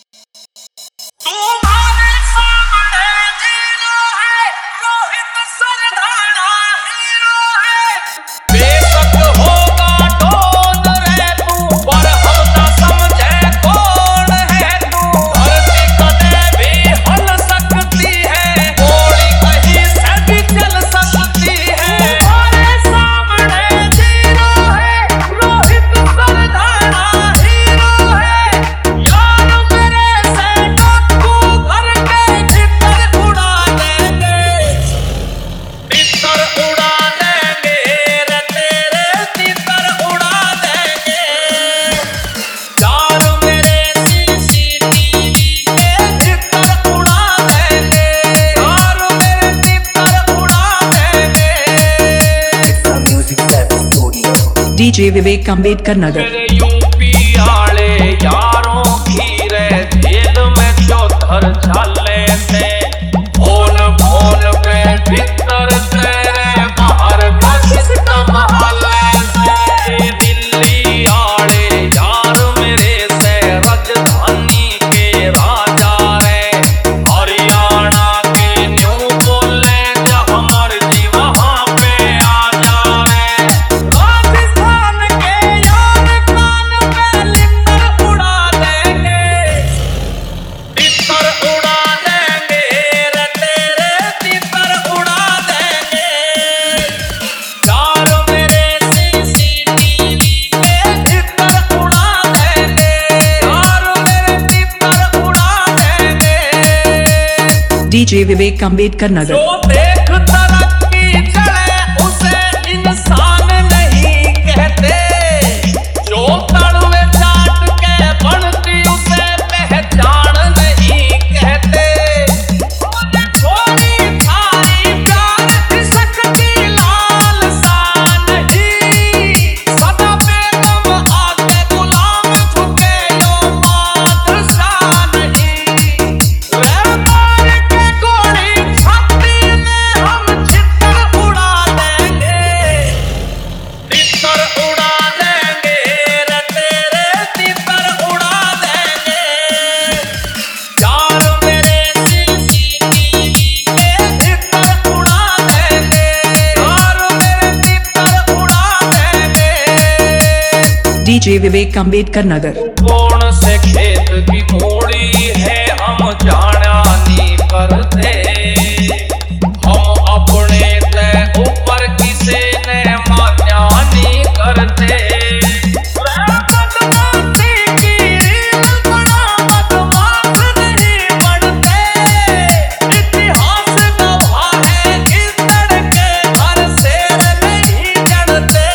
तुम्हारे सामने जीरो है, रोहित सरदाना हीरो है। बेशक होगा डॉन रे तू, पर हम ना समझे कौन है तू। धरती कदे भी हल सकती है, गोली कहीं से भी चल सकती है। तुम्हारे सामने जीरो है, रोहित सरदाना हीरो है। यार मेरे से डाकू घर के भीतर उड़ा देंगे, भीतर उड़ा देंगे रे तेरे भीतर उड़ा देंगे। यार मेरे सीसीटीवी के भीतर उड़ा देंगे, यार मेरे भीतर उड़ा देंगे। DJ विवेक अम्बेडकर नगर। मेरे यूपी आले यारों की रे जेल में चौधर झाले से, फोन फोन पे भीतर तेरे बाहर का सिस्टम हाले से। दिल्ली आले यार मेरे से राजधानी के राजा रे, हरियाणा के न्यू बोले जहाँ मर्जी वहाँ पे आ जा रे। राजस्थान के यार कान पे लिपर उड़ा देंगे, लिपर उड़ा देंगे रे तेरे लिपर उड़ा देंगे। यार मेरे सीसीटीवी के भीतर उड़ा देंगे, यार मेरे भीतर उड़ा देंगे। DJ विवेक अम्बेडकर नगर। जो देख तरक्की चले उसे इंसान नहीं कहते, जो तड़वे चाट के बनती उसे पहचान नहीं कहते। थोड़ी थारी प्यार की शक्ति लाल सा नहीं, सदा बेगम आके गुलाम झुके यो बादशाह नहीं। रे मार के गोली छाती में हम छितर उड़ा देंगे, तितर उड़ा देंगे रे तेरे तितर उड़ा देंगे। यार मेरे सीसीटीवी के भीतर उड़ा देंगे, यार मेरे भीतर उड़ा देंगे। DJ विवेक अम्बेडकर नगर। कौन से खेत की घोड़ी है हम जाना नहीं करते, हम अपने से ऊपर किसी ने मान्या नहीं करते। बदमाशी की रील बड़ा बदमाश नहीं बनते, इतिहास गवाह है इस लड़के घर शेर नहीं चढ़ते।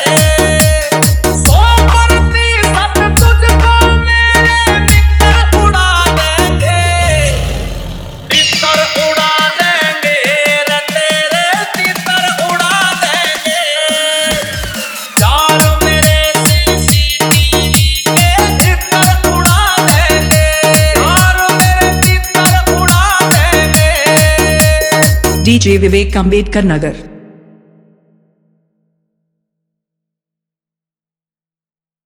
100% तुझको मेरे मित्र उड़ा देंगे, तितर उड़ा देंगे रे तेरे तितर उड़ा देंगे। यार मेरे सीसीटीवी के भीतर उड़ा देंगे, यार मेरे भीतर उड़ा देंगे। DJ विवेक अम्बेडकर नगर।